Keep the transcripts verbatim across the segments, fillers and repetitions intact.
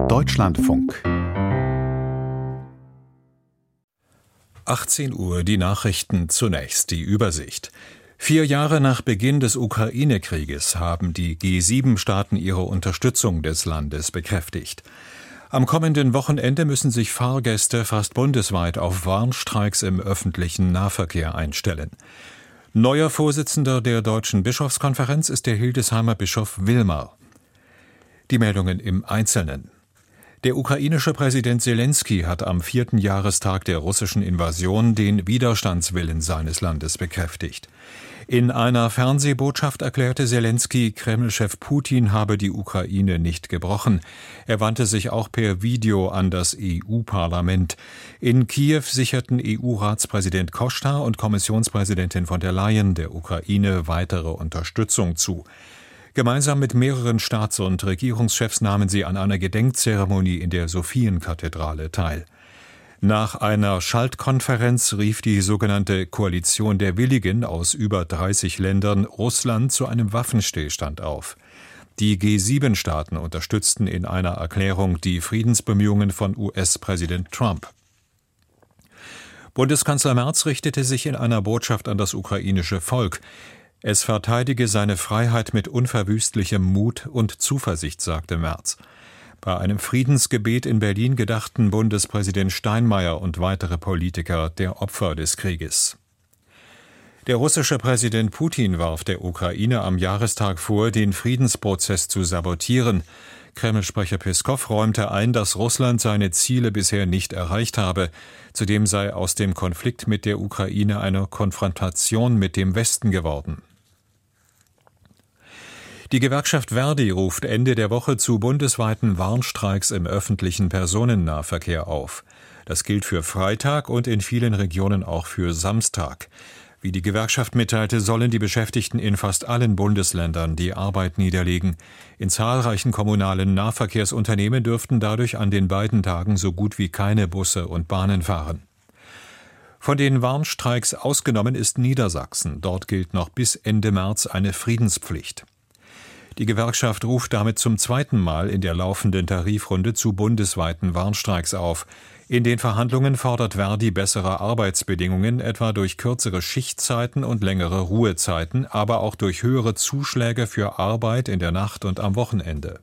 Deutschlandfunk. achtzehn Uhr, die Nachrichten, zunächst die Übersicht. Vier Jahre nach Beginn des Ukraine-Krieges haben die G sieben Staaten ihre Unterstützung des Landes bekräftigt. Am kommenden Wochenende müssen sich Fahrgäste fast bundesweit auf Warnstreiks im öffentlichen Nahverkehr einstellen. Neuer Vorsitzender der Deutschen Bischofskonferenz ist der Hildesheimer Bischof Wilmar. Die Meldungen im Einzelnen. Der ukrainische Präsident Selenskyj hat am vierten Jahrestag der russischen Invasion den Widerstandswillen seines Landes bekräftigt. In einer Fernsehbotschaft erklärte Selenskyj, Kreml-Chef Putin habe die Ukraine nicht gebrochen. Er wandte sich auch per Video an das E U-Parlament. In Kiew sicherten E U-Ratspräsident Costa und Kommissionspräsidentin von der Leyen der Ukraine weitere Unterstützung zu. Gemeinsam mit mehreren Staats- und Regierungschefs nahmen sie an einer Gedenkzeremonie in der Sophienkathedrale teil. Nach einer Schaltkonferenz rief die sogenannte Koalition der Willigen aus über dreißig Ländern Russland zu einem Waffenstillstand auf. Die G sieben Staaten unterstützten in einer Erklärung die Friedensbemühungen von U S-Präsident Trump. Bundeskanzler Merz richtete sich in einer Botschaft an das ukrainische Volk. Es verteidige seine Freiheit mit unverwüstlichem Mut und Zuversicht, sagte Merz. Bei einem Friedensgebet in Berlin gedachten Bundespräsident Steinmeier und weitere Politiker der Opfer des Krieges. Der russische Präsident Putin warf der Ukraine am Jahrestag vor, den Friedensprozess zu sabotieren. Kreml-Sprecher Peskow räumte ein, dass Russland seine Ziele bisher nicht erreicht habe. Zudem sei aus dem Konflikt mit der Ukraine eine Konfrontation mit dem Westen geworden. Die Gewerkschaft Verdi ruft Ende der Woche zu bundesweiten Warnstreiks im öffentlichen Personennahverkehr auf. Das gilt für Freitag und in vielen Regionen auch für Samstag. Wie die Gewerkschaft mitteilte, sollen die Beschäftigten in fast allen Bundesländern die Arbeit niederlegen. In zahlreichen kommunalen Nahverkehrsunternehmen dürften dadurch an den beiden Tagen so gut wie keine Busse und Bahnen fahren. Von den Warnstreiks ausgenommen ist Niedersachsen. Dort gilt noch bis Ende März eine Friedenspflicht. Die Gewerkschaft ruft damit zum zweiten Mal in der laufenden Tarifrunde zu bundesweiten Warnstreiks auf. In den Verhandlungen fordert Verdi bessere Arbeitsbedingungen, etwa durch kürzere Schichtzeiten und längere Ruhezeiten, aber auch durch höhere Zuschläge für Arbeit in der Nacht und am Wochenende.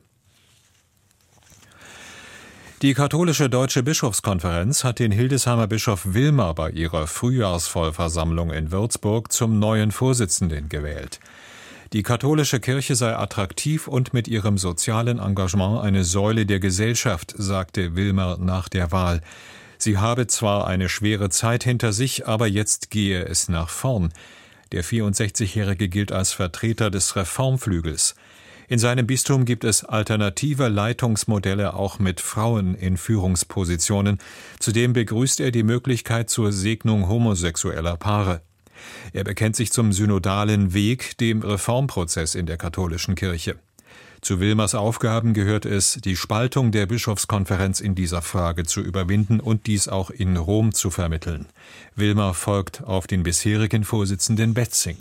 Die katholische Deutsche Bischofskonferenz hat den Hildesheimer Bischof Wilmar bei ihrer Frühjahrsvollversammlung in Würzburg zum neuen Vorsitzenden gewählt. Die katholische Kirche sei attraktiv und mit ihrem sozialen Engagement eine Säule der Gesellschaft, sagte Wilmar nach der Wahl. Sie habe zwar eine schwere Zeit hinter sich, aber jetzt gehe es nach vorn. Der vierundsechzigjährige gilt als Vertreter des Reformflügels. In seinem Bistum gibt es alternative Leitungsmodelle auch mit Frauen in Führungspositionen. Zudem begrüßt er die Möglichkeit zur Segnung homosexueller Paare. Er bekennt sich zum synodalen Weg, dem Reformprozess in der katholischen Kirche. Zu Wilmars Aufgaben gehört es, die Spaltung der Bischofskonferenz in dieser Frage zu überwinden und dies auch in Rom zu vermitteln. Wilmar folgt auf den bisherigen Vorsitzenden Betzing.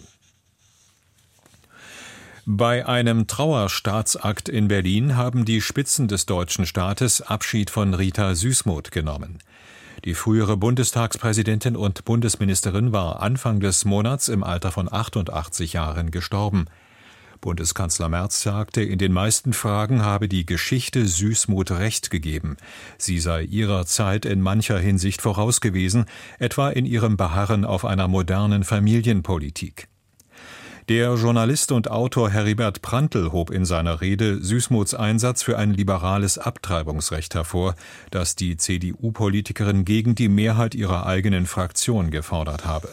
Bei einem Trauerstaatsakt in Berlin haben die Spitzen des deutschen Staates Abschied von Rita Süssmuth genommen. Die frühere Bundestagspräsidentin und Bundesministerin war Anfang des Monats im Alter von achtundachtzig Jahren gestorben. Bundeskanzler Merz sagte, in den meisten Fragen habe die Geschichte Süssmuth recht gegeben. Sie sei ihrer Zeit in mancher Hinsicht voraus gewesen, etwa in ihrem Beharren auf einer modernen Familienpolitik. Der Journalist und Autor Heribert Prantl hob in seiner Rede Süssmuths Einsatz für ein liberales Abtreibungsrecht hervor, das die C D U-Politikerin gegen die Mehrheit ihrer eigenen Fraktion gefordert habe.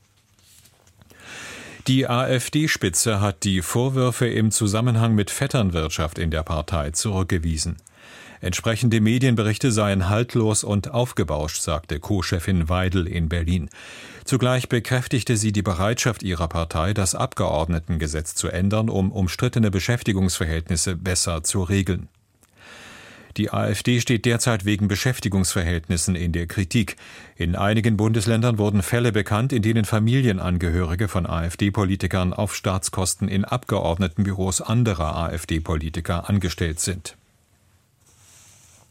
Die AfD-Spitze hat die Vorwürfe im Zusammenhang mit Vetternwirtschaft in der Partei zurückgewiesen. Entsprechende Medienberichte seien haltlos und aufgebauscht, sagte Co-Chefin Weidel in Berlin. Zugleich bekräftigte sie die Bereitschaft ihrer Partei, das Abgeordnetengesetz zu ändern, um umstrittene Beschäftigungsverhältnisse besser zu regeln. Die AfD steht derzeit wegen Beschäftigungsverhältnissen in der Kritik. In einigen Bundesländern wurden Fälle bekannt, in denen Familienangehörige von AfD-Politikern auf Staatskosten in Abgeordnetenbüros anderer AfD-Politiker angestellt sind.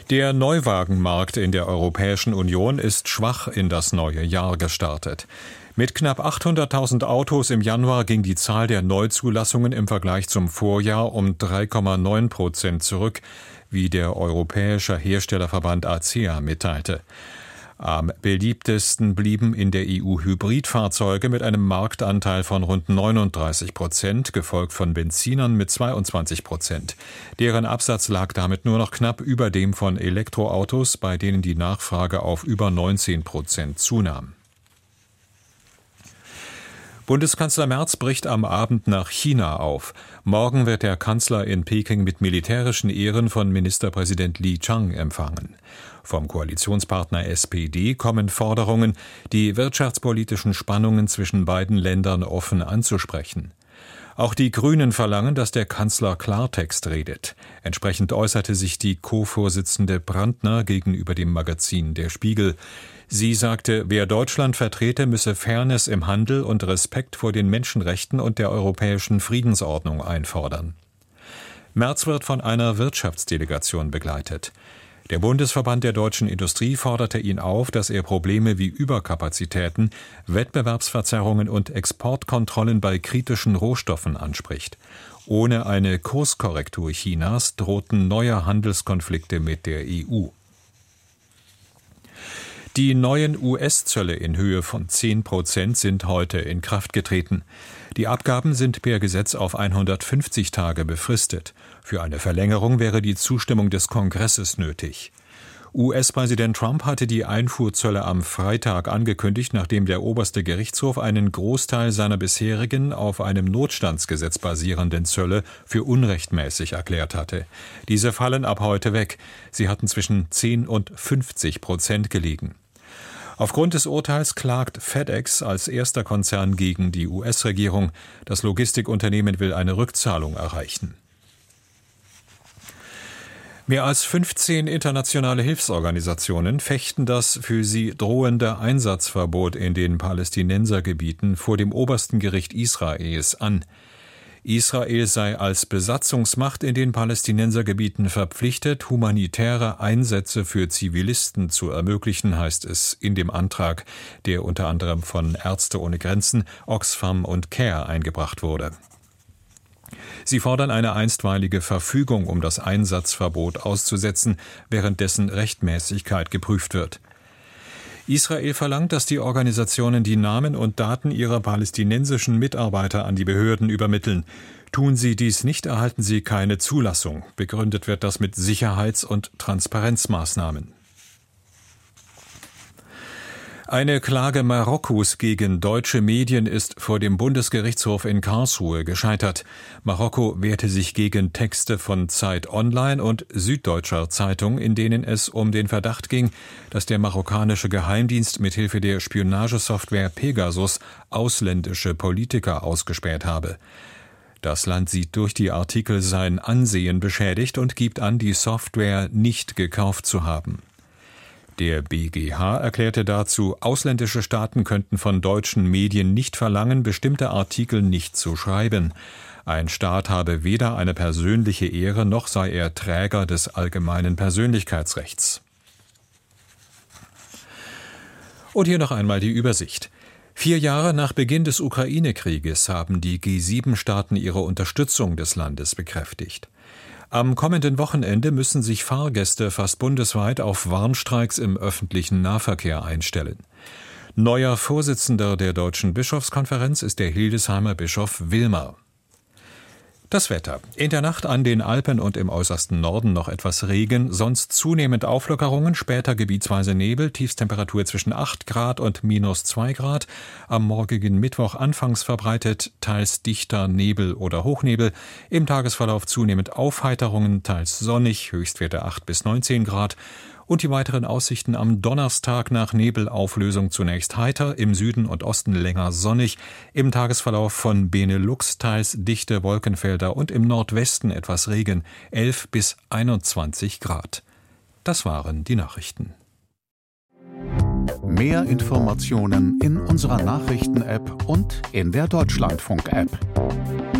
Der Neuwagenmarkt in der Europäischen Union ist schwach in das neue Jahr gestartet. Mit knapp achthunderttausend Autos im Januar ging die Zahl der Neuzulassungen im Vergleich zum Vorjahr um drei Komma neun Prozent zurück, wie der Europäische Herstellerverband A C E A mitteilte. Am beliebtesten blieben in der E U Hybridfahrzeuge mit einem Marktanteil von rund neununddreißig Prozent, gefolgt von Benzinern mit zweiundzwanzig Prozent. Deren Absatz lag damit nur noch knapp über dem von Elektroautos, bei denen die Nachfrage auf über neunzehn Prozent zunahm. Bundeskanzler Merz bricht am Abend nach China auf. Morgen wird der Kanzler in Peking mit militärischen Ehren von Ministerpräsident Li Qiang empfangen. Vom Koalitionspartner S P D kommen Forderungen, die wirtschaftspolitischen Spannungen zwischen beiden Ländern offen anzusprechen. Auch die Grünen verlangen, dass der Kanzler Klartext redet. Entsprechend äußerte sich die Co-Vorsitzende Brandner gegenüber dem Magazin Der Spiegel. Sie sagte, wer Deutschland vertrete, müsse Fairness im Handel und Respekt vor den Menschenrechten und der europäischen Friedensordnung einfordern. Merz wird von einer Wirtschaftsdelegation begleitet. Der Bundesverband der deutschen Industrie forderte ihn auf, dass er Probleme wie Überkapazitäten, Wettbewerbsverzerrungen und Exportkontrollen bei kritischen Rohstoffen anspricht. Ohne eine Kurskorrektur Chinas drohten neue Handelskonflikte mit der E U. Die neuen U S-Zölle in Höhe von zehn Prozent sind heute in Kraft getreten. Die Abgaben sind per Gesetz auf hundertfünfzig Tage befristet. Für eine Verlängerung wäre die Zustimmung des Kongresses nötig. U S-Präsident Trump hatte die Einfuhrzölle am Freitag angekündigt, nachdem der oberste Gerichtshof einen Großteil seiner bisherigen auf einem Notstandsgesetz basierenden Zölle für unrechtmäßig erklärt hatte. Diese fallen ab heute weg. Sie hatten zwischen zehn und fünfzig Prozent gelegen. Aufgrund des Urteils klagt FedEx als erster Konzern gegen die U S-Regierung. Das Logistikunternehmen will eine Rückzahlung erreichen. Mehr als fünfzehn internationale Hilfsorganisationen fechten das für sie drohende Einsatzverbot in den Palästinensergebieten vor dem obersten Gericht Israels an. Israel sei als Besatzungsmacht in den Palästinensergebieten verpflichtet, humanitäre Einsätze für Zivilisten zu ermöglichen, heißt es in dem Antrag, der unter anderem von Ärzte ohne Grenzen, Oxfam und CARE eingebracht wurde. Sie fordern eine einstweilige Verfügung, um das Einsatzverbot auszusetzen, während dessen Rechtmäßigkeit geprüft wird. Israel verlangt, dass die Organisationen die Namen und Daten ihrer palästinensischen Mitarbeiter an die Behörden übermitteln. Tun sie dies nicht, erhalten sie keine Zulassung. Begründet wird das mit Sicherheits- und Transparenzmaßnahmen. Eine Klage Marokkos gegen deutsche Medien ist vor dem Bundesgerichtshof in Karlsruhe gescheitert. Marokko wehrte sich gegen Texte von Zeit Online und Süddeutscher Zeitung, in denen es um den Verdacht ging, dass der marokkanische Geheimdienst mithilfe der Spionagesoftware Pegasus ausländische Politiker ausgespäht habe. Das Land sieht durch die Artikel sein Ansehen beschädigt und gibt an, die Software nicht gekauft zu haben. Der B G H erklärte dazu, ausländische Staaten könnten von deutschen Medien nicht verlangen, bestimmte Artikel nicht zu schreiben. Ein Staat habe weder eine persönliche Ehre, noch sei er Träger des allgemeinen Persönlichkeitsrechts. Und hier noch einmal die Übersicht. Vier Jahre nach Beginn des Ukraine-Krieges haben die G sieben Staaten ihre Unterstützung des Landes bekräftigt. Am kommenden Wochenende müssen sich Fahrgäste fast bundesweit auf Warnstreiks im öffentlichen Nahverkehr einstellen. Neuer Vorsitzender der Deutschen Bischofskonferenz ist der Hildesheimer Bischof Wilmer. Das Wetter. In der Nacht an den Alpen und im äußersten Norden noch etwas Regen, sonst zunehmend Auflockerungen, später gebietsweise Nebel, Tiefstemperatur zwischen acht Grad und minus zwei Grad. Am morgigen Mittwoch anfangs verbreitet, teils dichter Nebel oder Hochnebel. Im Tagesverlauf zunehmend Aufheiterungen, teils sonnig, Höchstwerte acht bis neunzehn Grad. Und die weiteren Aussichten am Donnerstag nach Nebelauflösung zunächst heiter, im Süden und Osten länger sonnig, im Tagesverlauf von Benelux teils dichte Wolkenfelder und im Nordwesten etwas Regen, elf bis einundzwanzig Grad. Das waren die Nachrichten. Mehr Informationen in unserer Nachrichten-App und in der Deutschlandfunk-App.